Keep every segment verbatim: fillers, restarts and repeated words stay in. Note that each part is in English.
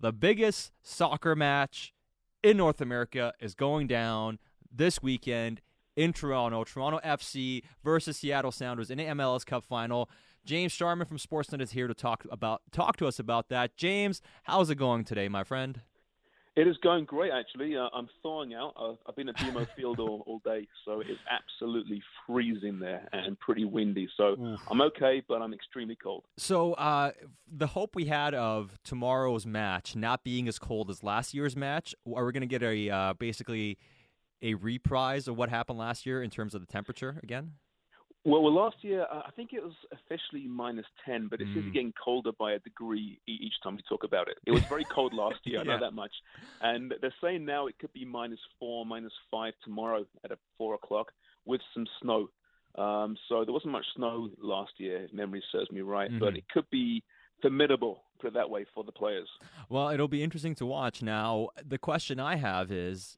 the biggest soccer match in North America is going down this weekend in Toronto. Toronto F C versus Seattle Sounders in the M L S Cup final. James Sharman from Sportsnet is here to talk about talk to us about that. James, how's it going today, my friend? It is going great, actually. Uh, I'm thawing out. I've, I've been at B M O Field all, all day, so it's absolutely freezing there and pretty windy. So Oof. I'm okay, but I'm extremely cold. So uh, the hope we had of tomorrow's match not being as cold as last year's match, are we going to get a uh, basically a reprise of what happened last year in terms of the temperature again? Well, well, last year, uh, I think it was officially minus ten, but it seems to be getting colder by a degree each time we talk about it. It was very cold last year, I know yeah. that much. And they're saying now it could be minus four, minus five tomorrow at four o'clock with some snow. Um, so there wasn't much snow last year, if memory serves me right, mm-hmm. but it could be formidable, put it that way, for the players. Well, it'll be interesting to watch. Now, the question I have is,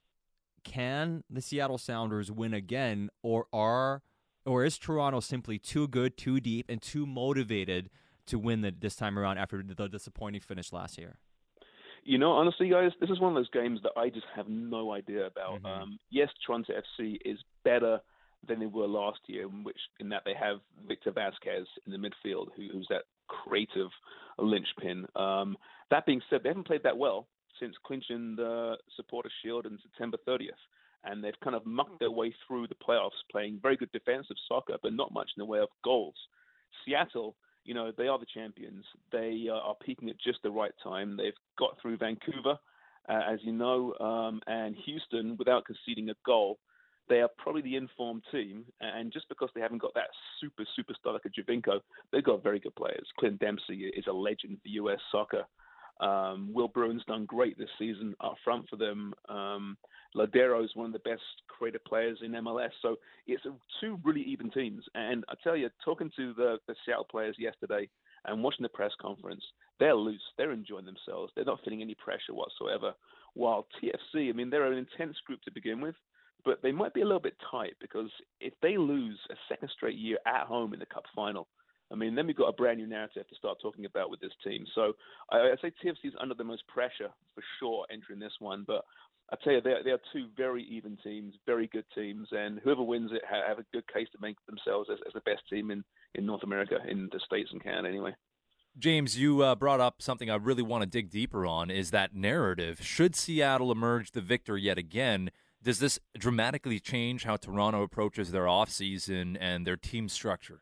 can the Seattle Sounders win again, or are... Or is Toronto simply too good, too deep, and too motivated to win the, this time around after the disappointing finish last year? You know, honestly, guys, this is one of those games that I just have no idea about. Mm-hmm. Um, yes, Toronto F C is better than they were last year, in which in that they have Victor Vasquez in the midfield, who, who's that creative linchpin. Um, that being said, they haven't played that well since clinching the Supporters' Shield on September thirtieth. And they've kind of mucked their way through the playoffs, playing very good defensive soccer, but not much in the way of goals. Seattle, you know, they are the champions. They uh, are peaking at just the right time. They've got through Vancouver, uh, as you know, um, and Houston without conceding a goal. They are probably the informed team, and just because they haven't got that super, superstar like a Giovinco, they've got very good players. Clint Dempsey is a legend for U S soccer. Um, Will Bruin's done great this season up front for them. Um, Ladero is one of the best creative players in M L S. So it's a, two really even teams. And I tell you, talking to the, the Seattle players yesterday and watching the press conference, they're loose. They're enjoying themselves. They're not feeling any pressure whatsoever. While T F C, I mean, they're an intense group to begin with, but they might be a little bit tight because if they lose a second straight year at home in the Cup final, I mean, then we've got a brand new narrative to start talking about with this team. So I, I say T F C is under the most pressure for sure entering this one. But I tell you, they are, they are two very even teams, very good teams, and whoever wins it ha- have a good case to make themselves as, as the best team in, in North America, in the States and Canada anyway. James, you uh, brought up something I really want to dig deeper on, is that narrative. Should Seattle emerge the victor yet again, does this dramatically change how Toronto approaches their offseason and their team structure?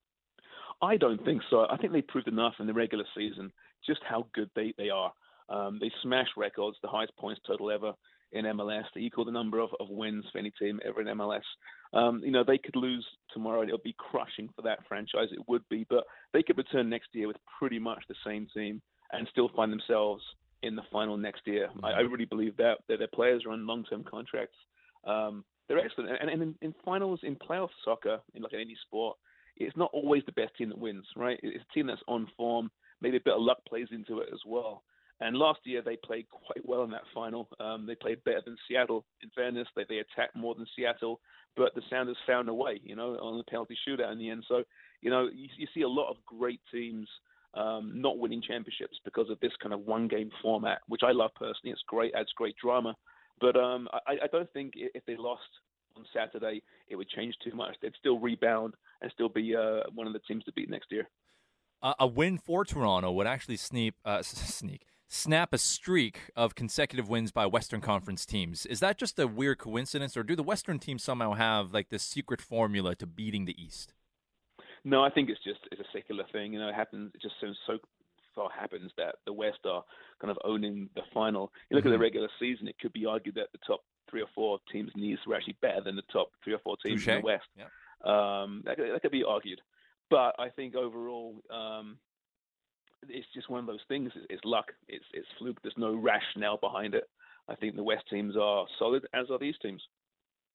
I don't think so. I think they proved enough in the regular season just how good they, they are. Um, they smashed records, the highest points total ever in M L S. They equal the number of, of wins for any team ever in M L S. Um, you know, they could lose tomorrow and it would be crushing for that franchise. It would be. But they could return next year with pretty much the same team and still find themselves in the final next year. I, I really believe that, that their players are on long-term contracts. Um, they're excellent. And, and in, in finals, in playoff soccer, in like in any sport, it's not always the best team that wins, right? It's a team that's on form. Maybe a bit of luck plays into it as well. And last year they played quite well in that final. Um, they played better than Seattle. In fairness, they, they attacked more than Seattle, but the Sounders found a way, you know, on the penalty shootout in the end. So, you know, you, you see a lot of great teams um, not winning championships because of this kind of one-game format, which I love personally. It's great, adds great drama. But um, I, I don't think if they lost on Saturday, it would change too much. They'd still rebound and still be uh, one of the teams to beat next year. Uh, a win for Toronto would actually sneak, uh, sneak, snap a streak of consecutive wins by Western Conference teams. Is that just a weird coincidence, or do the Western teams somehow have like this secret formula to beating the East? No, I think it's just it's a secular thing. You know, it happens. It just seems so far happens that the West are kind of owning the final. You look mm-hmm. at the regular season; it could be argued that the top three or four teams in the East were actually better than the top three or four teams Touché. in the West. Yeah. Um, that, that could be argued, but I think overall, um, it's just one of those things. It's, it's luck. It's it's fluke. There's no rationale behind it. I think the West teams are solid, as are these teams.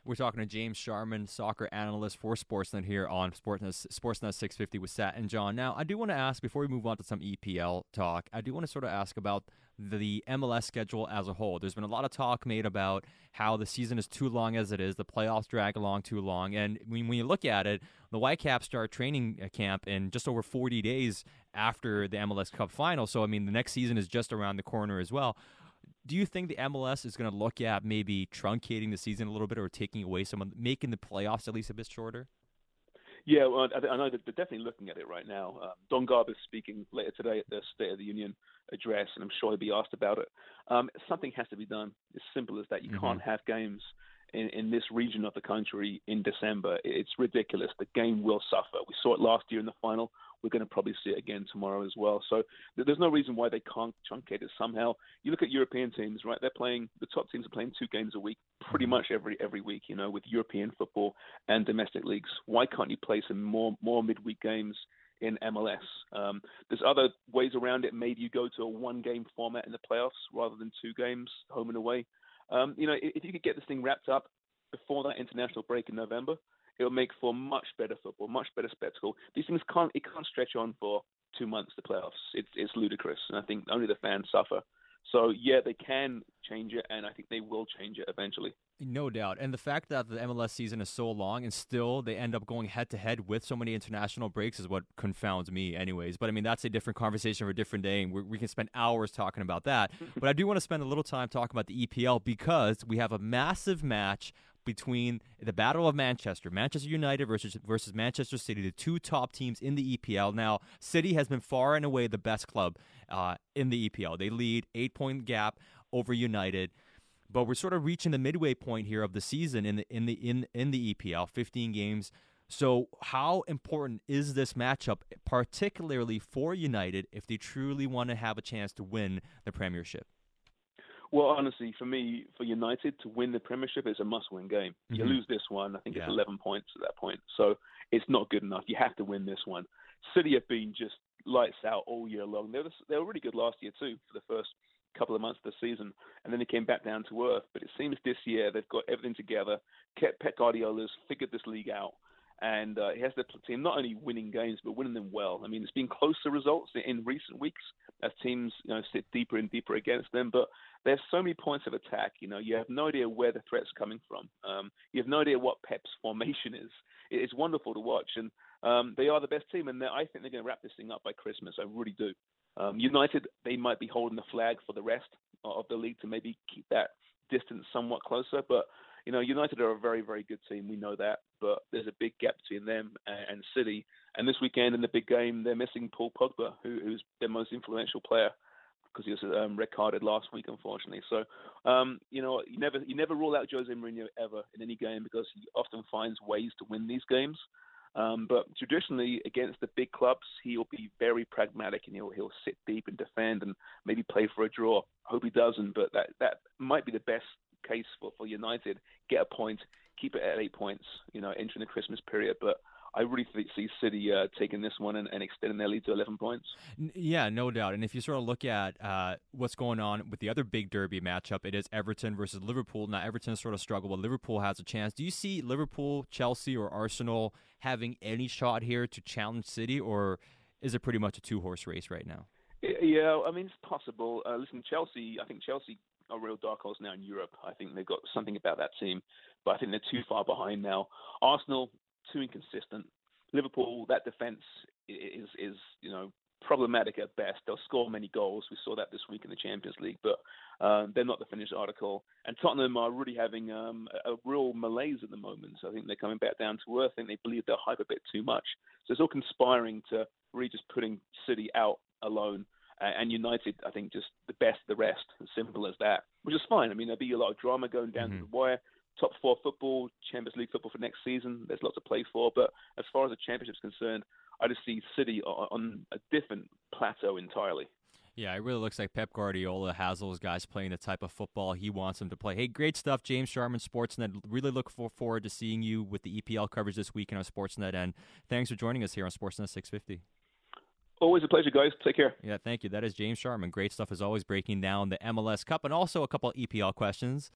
We're talking to James Sharman, soccer analyst for Sportsnet here on Sportsnet, Sportsnet six fifty with Sat and John. Now, I do want to ask, before we move on to some E P L talk, I do want to sort of ask about the M L S schedule as a whole. There's been a lot of talk made about how the season is too long as it is, the playoffs drag along too long, and when, when you look at it, the Whitecaps start training camp in just over forty days after the M L S Cup final, so I mean, the next season is just around the corner as well. Do you think the M L S is going to look at maybe truncating the season a little bit or taking away some, of, making the playoffs at least a bit shorter? Yeah, well, I, I know that they're definitely looking at it right now. Um, Don Garber's speaking later today at the State of the Union address, and I'm sure he'll be asked about it. Um, something has to be done. It's simple as that. You mm-hmm. can't have games in, in this region of the country in December. It's ridiculous. The game will suffer. We saw it last year in the final. We're going to probably see it again tomorrow as well. So there's no reason why they can't truncate it somehow. You look at European teams, right? They're playing, the top teams are playing two games a week, pretty much every every week, you know, with European football and domestic leagues. Why can't you play some more more midweek games in M L S? Um, there's other ways around it. Maybe you go to a one-game format in the playoffs rather than two games, home and away. Um, you know, if you could get this thing wrapped up before that international break in November, it'll make for much better football, much better spectacle. These things can't it can't stretch on for two months, the playoffs. It's it's ludicrous, and I think only the fans suffer. So, yeah, they can change it, and I think they will change it eventually. No doubt. And the fact that the M L S season is so long and still they end up going head-to-head with so many international breaks is what confounds me anyways. But, I mean, that's a different conversation for a different day, and we we can spend hours talking about that. But I do want to spend a little time talking about the E P L because we have a massive match between the Battle of Manchester, Manchester United versus versus Manchester City, the two top teams in the E P L. Now, City has been far and away the best club uh, in the E P L. They lead eight-point gap over United, but we're sort of reaching the midway point here of the season in the in the in in the E P L, fifteen games. So, how important is this matchup, particularly for United, if they truly want to have a chance to win the Premiership? Well, honestly, for me, for United to win the Premiership is a must-win game. Mm-hmm. You lose this one, I think yeah. it's eleven points at that point. So it's not good enough. You have to win this one. City have been just lights out all year long. They were, they were really good last year, too, for the first couple of months of the season. And then they came back down to earth. But it seems this year they've got everything together. Pep Guardiola's figured this league out. And uh, he has the team not only winning games, but winning them well. I mean, it's been closer results in recent weeks as teams, you know, sit deeper and deeper against them. But there's so many points of attack. You know, you have no idea where the threat's coming from. Um, you have no idea what Pep's formation is. It's wonderful to watch. And um, they are the best team. And I think they're going to wrap this thing up by Christmas. I really do. Um, United, they might be holding the flag for the rest of the league to maybe keep that distance somewhat closer. But you know, United are a very, very good team. We know that, but there's a big gap between them and, and City. And this weekend in the big game, they're missing Paul Pogba, who, who's their most influential player because he was um, red carded last week, unfortunately. So, um, you know, you never you never rule out Jose Mourinho ever in any game because he often finds ways to win these games. Um, but traditionally, against the big clubs, he'll be very pragmatic and he'll he'll sit deep and defend and maybe play for a draw. Hope he doesn't, but that that might be the best case for, for United. Get a point, keep it at eight points, you know, entering the Christmas period. But I really think, see City uh, taking this one and, and extending their lead to eleven points. Yeah, no doubt. And if you sort of look at uh, what's going on with the other big derby matchup, it is Everton versus Liverpool. Now, Everton sort of struggled, but Liverpool has a chance. Do you see Liverpool, Chelsea, or Arsenal having any shot here to challenge City, or is it pretty much a two-horse race right now? Yeah, I mean, it's possible. Uh, listen, Chelsea, I think Chelsea a real dark horse now in Europe. I think they've got something about that team, but I think they're too far behind now. Arsenal, too inconsistent. Liverpool, that defense is, is you know, problematic at best. They'll score many goals. We saw that this week in the Champions League, but um, they're not the finished article. And Tottenham are really having um, a, a real malaise at the moment. So I think they're coming back down to earth. I think they believe they're hype a bit too much. So it's all conspiring to really just putting City out alone. And United, I think, just the best of the rest, as simple as that, which is fine. I mean, there'll be a lot of drama going down mm-hmm. to the wire. Top four football, Champions League football for next season. There's lots to play for. But as far as the championship's concerned, I just see City on a different plateau entirely. Yeah, it really looks like Pep Guardiola has those guys playing the type of football he wants them to play. Hey, great stuff, James Sharman, Sportsnet. Really look for, forward to seeing you with the E P L coverage this weekend on Sportsnet. And thanks for joining us here on Sportsnet six fifty. Always a pleasure, guys. Take care. Yeah, thank you. That is James Sharman. Great stuff as always, breaking down the M L S Cup and also a couple of E P L questions.